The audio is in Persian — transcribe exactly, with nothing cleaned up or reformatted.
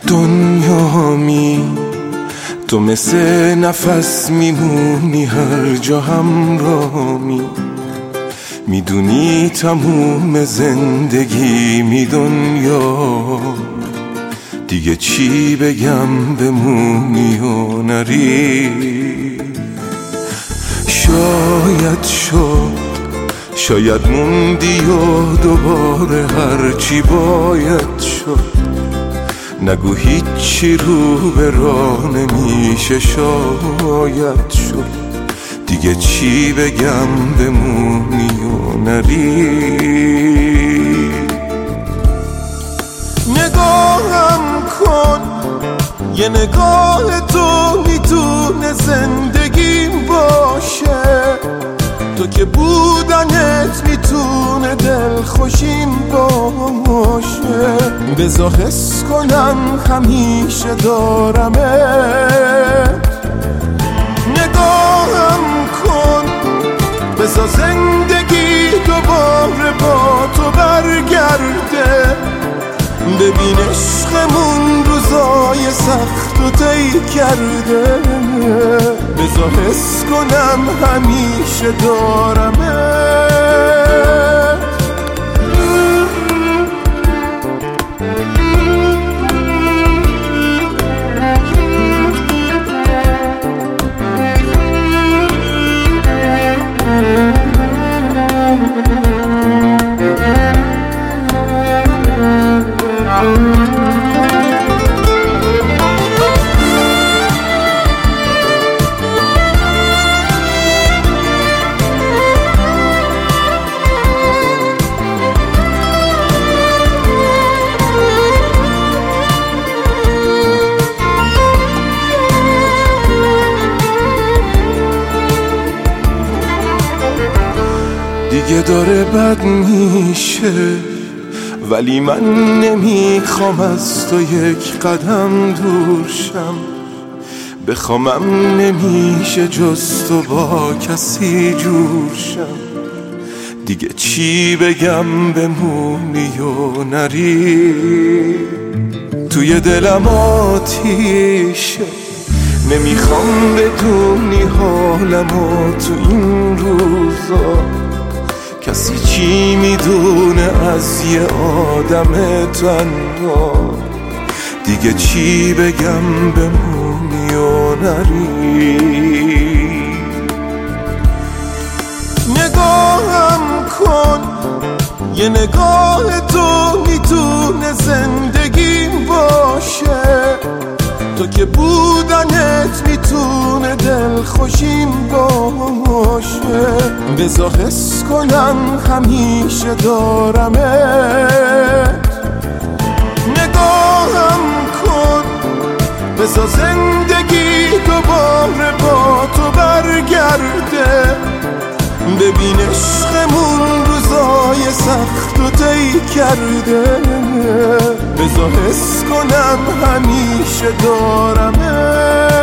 دنیامی، تو مثل نفس میمونی هر جا همرامی. میدونی تموم زندگی می دنیا، دیگه چی بگم بمونی و نری. شاید شد شاید موندی و دوباره هرچی باید شد. نگو هیچی رو به راه نمیشه، شاید شد دیگه چی بگم بمونی و نری. نگاهم کن، یه نگاه تو میتونه زندگیم باشه. تو که بودنت میتونه دلخوشیم باشه. بذار حس کنم همیشه دارمت. نگاهم کن، بذار زندگی دوباره با تو برگرده. ببین عشقمون روزای سخت و طی کرده. بذار حس کنم همیشه دارمت. دیگه داره بد میشه، ولی من نمیخوام از تو یک قدم دور شم. بخوامم نمیشه جز تو با کسی جور شم. دیگه چی بگم بمونی و نری. توی دلم آتیشه، نمیخوام بدونی حالمو تو این روزا. کسی چی میدونه از یه آدم تنها. دیگه چی بگم بمونی و نری. نگاهم کن، یه نگاه تو میتونه زندگیم باشه. تو که بودنت میتونه دلخوشیم باشه. بذار حس کنم همیشه دارمت. نگاهم کن، بذار زندگی دوباره با تو برگرده. ببین عشقمون روزای سخت و طی کرده. بذار حس کنم همیشه دارمت.